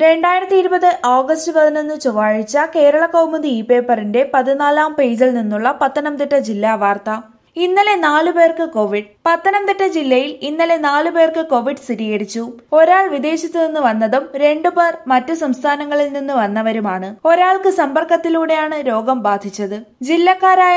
2020 August 11 ചൊവ്വാഴ്ച കേരള കൗമുദി പേപ്പറിന്റെ 14-ാം പേജിൽ നിന്നുള്ള പത്തനംതിട്ട ജില്ലാ വാർത്ത. ഇന്നലെ 4 പേർക്ക് കോവിഡ്. പത്തനംതിട്ട ജില്ലയിൽ ഇന്നലെ 4 പേർക്ക് കോവിഡ് സ്ഥിരീകരിച്ചു. ഒരാൾ വിദേശത്തു നിന്ന് വന്നതും 2 പേർ മറ്റ് സംസ്ഥാനങ്ങളിൽ നിന്ന് വന്നവരുമാണ്. ഒരാൾക്ക് സമ്പർക്കത്തിലൂടെയാണ് രോഗം ബാധിച്ചത്. ജില്ലക്കാരായ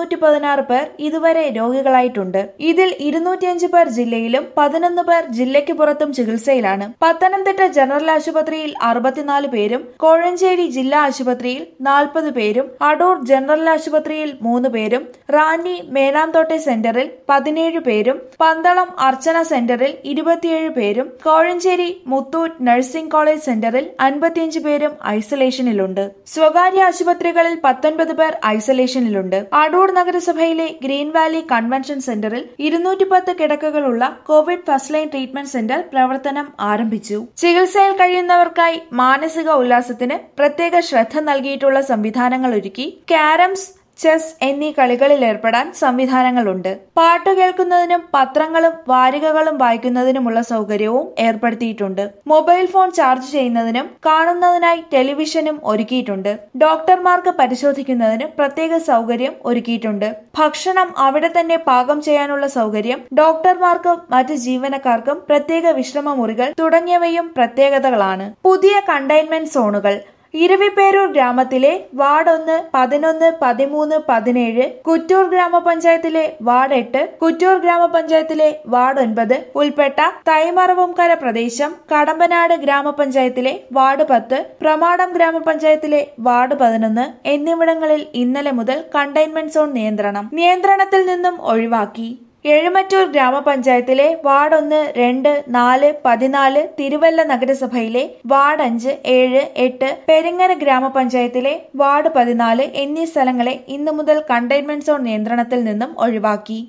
216 പേർ ഇതുവരെ രോഗികളായിട്ടുണ്ട്. ഇതിൽ 205 പേർ ജില്ലയിലും 11 പേർ ജില്ലയ്ക്ക് പുറത്തും ചികിത്സയിലാണ്. പത്തനംതിട്ട ജനറൽ ആശുപത്രിയിൽ 64 പേരും കോഴഞ്ചേരി ജില്ലാ ആശുപത്രിയിൽ 40 പേരും അടൂർ ജനറൽ ആശുപത്രിയിൽ 3 പേരും റാന്നി മേനാംതോട്ടെ സെന്ററിൽ 17 പേരും പന്തളം അർച്ചന സെന്ററിൽ 27 പേരും കോഴഞ്ചേരി മുത്തൂറ്റ് നഴ്സിംഗ് കോളേജ് സെന്ററിൽ 55 പേരും ഐസൊലേഷനിലുണ്ട്. സ്വകാര്യ ആശുപത്രികളിൽ 19 പേർ ഐസൊലേഷനിലുണ്ട്. അടൂർ നഗരസഭയിലെ ഗ്രീൻ വാലി കൺവെൻഷൻ സെന്ററിൽ 210 കിടക്കകളുള്ള covid first line treatment centre പ്രവർത്തനം ആരംഭിച്ചു. ചികിത്സയിൽ കഴിയുന്നവർക്കായി മാനസിക ഉല്ലാസത്തിന് പ്രത്യേക ശ്രദ്ധ നൽകിയിട്ടുള്ള സംവിധാനങ്ങൾ ഒരുക്കി. ക്യാരംസ്, ചെസ് എന്നീ കളികളിൽ ഏർപ്പെടാൻ സംവിധാനങ്ങളുണ്ട്. പാട്ട് കേൾക്കുന്നതിനും പത്രങ്ങളും വാരികകളും വായിക്കുന്നതിനുമുള്ള സൗകര്യവും ഏർപ്പെടുത്തിയിട്ടുണ്ട്. മൊബൈൽ ഫോൺ ചാർജ് ചെയ്യുന്നതിനും കാണുന്നതിനായി ടെലിവിഷനും ഒരുക്കിയിട്ടുണ്ട്. ഡോക്ടർമാർക്ക് പരിശോധിക്കുന്നതിന് പ്രത്യേക സൗകര്യം ഒരുക്കിയിട്ടുണ്ട്. ഭക്ഷണം അവിടെ തന്നെ പാകം ചെയ്യാനുള്ള സൗകര്യം, ഡോക്ടർമാർക്കും മറ്റ് ജീവനക്കാർക്കും പ്രത്യേക വിശ്രമ മുറികൾ തുടങ്ങിയവയും പ്രത്യേകതകളാണ്. പുതിയ കണ്ടെയ്ൻമെന്റ് സോണുകൾ ഇരവിപേരൂർ ഗ്രാമത്തിലെ വാർഡ് 1, 11, 13, 17, കുറ്റൂർ ഗ്രാമപഞ്ചായത്തിലെ വാർഡ് 8, കുറ്റൂർ ഗ്രാമപഞ്ചായത്തിലെ വാർഡ് 9 ഉൾപ്പെട്ട തൈമറവുംകര പ്രദേശം, കടമ്പനാട് ഗ്രാമപഞ്ചായത്തിലെ വാർഡ് 10, പ്രമാടം ഗ്രാമപഞ്ചായത്തിലെ വാർഡ് 11 എന്നിവിടങ്ങളിൽ ഇന്നലെ മുതൽ കണ്ടെയ്ൻമെന്റ് സോൺ നിയന്ത്രണത്തിൽ നിന്നും ഒഴിവാക്കി. എഴുമറ്റൂർ ഗ്രാമപഞ്ചായത്തിലെ വാർഡ് 1, 2, 4, 14, തിരുവല്ല നഗരസഭയിലെ വാർഡ് 5, 7, 8, പെരിങ്ങര ഗ്രാമപഞ്ചായത്തിലെ വാർഡ് 14 എന്നീ സ്ഥലങ്ങളെ ഇന്നു മുതൽ കണ്ടെയ്ൻമെന്റ് സോൺ നിയന്ത്രണത്തിൽ നിന്നും ഒഴിവാക്കി.